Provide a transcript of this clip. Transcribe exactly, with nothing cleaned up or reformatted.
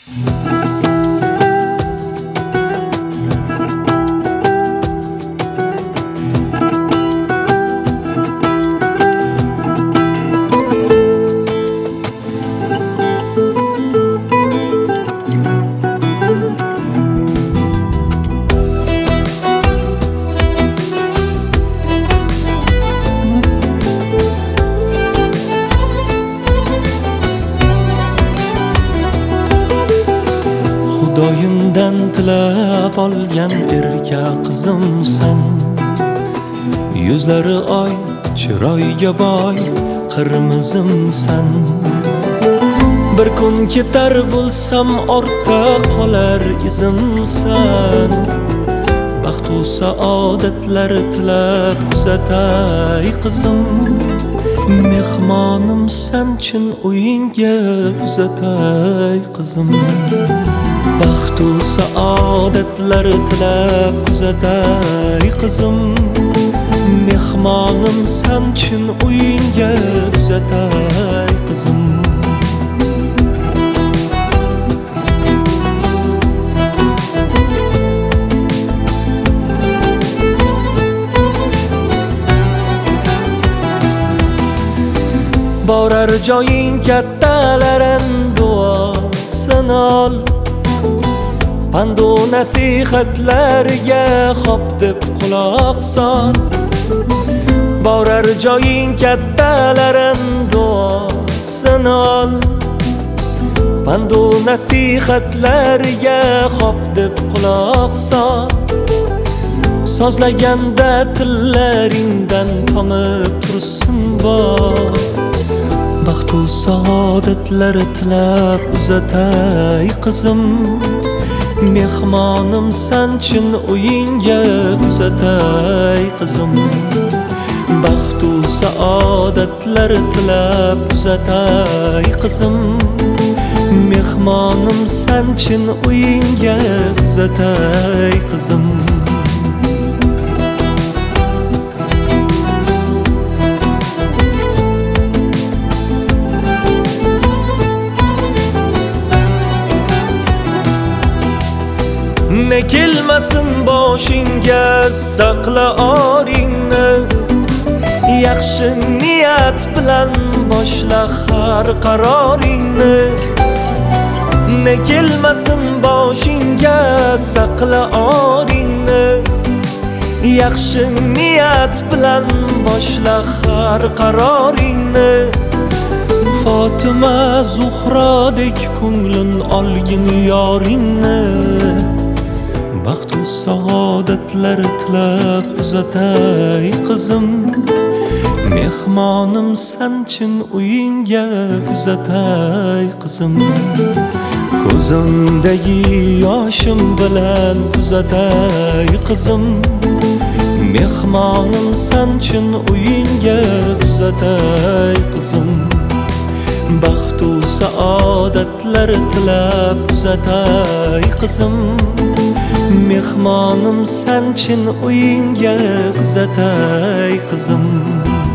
Xudoyimdan tilab olgan erka qizimsan. Yuzlari oy, chiroyga boy qirmizimsan. Bir kun ketar bo'lsam ortda qolar izimsan. Baxt va saodatlar tilab kuzatay qizim. Mehmonimsan chin uyingga kuzatay qizim. Baxt va saodatlar tilab kuzatay qizim. Mehmonimsan chin uyingga kuzatay qizim. Borar joying kattalarin duosini ol. Pand va nasihatlarga xo'p deb quloq sol. Borar joying kattalarin duosini ol. Pand va nasihatlarga xo'p deb quloq sol. Sozlaganda tillaringdan tomib tursin bor. Baxt va saodatlar tilab uzatay qizim. Mehmonimsan chin uyingga kuzatay qizim. Baxt va saodatlar tilab uzatay qizim. Mehmonimsan chin uyingga kuzatay qizim. Ne kelmasin boshingga saqla oringni. Yaxshi niyat bilan boshla har qaroringni. Ne kelmasin boshingga saqla oringni. Yaxshi niyat bilan boshla har qaroringni. Fatima Zuhrodek ko'nglin olgin yoringni. Baxt va saodatlar tilab uzatay qizim. Mehmonimsan chin uyingga kuzatay qizim. Ko'zimdagi yoshim bilan kuzatay qizim. Mehmonimsan chin uyingga kuzatay qizim. Baxt va saodatlar tilab kuzatay qizim. Mehmonimsan chin uyingga kuzatay qizim.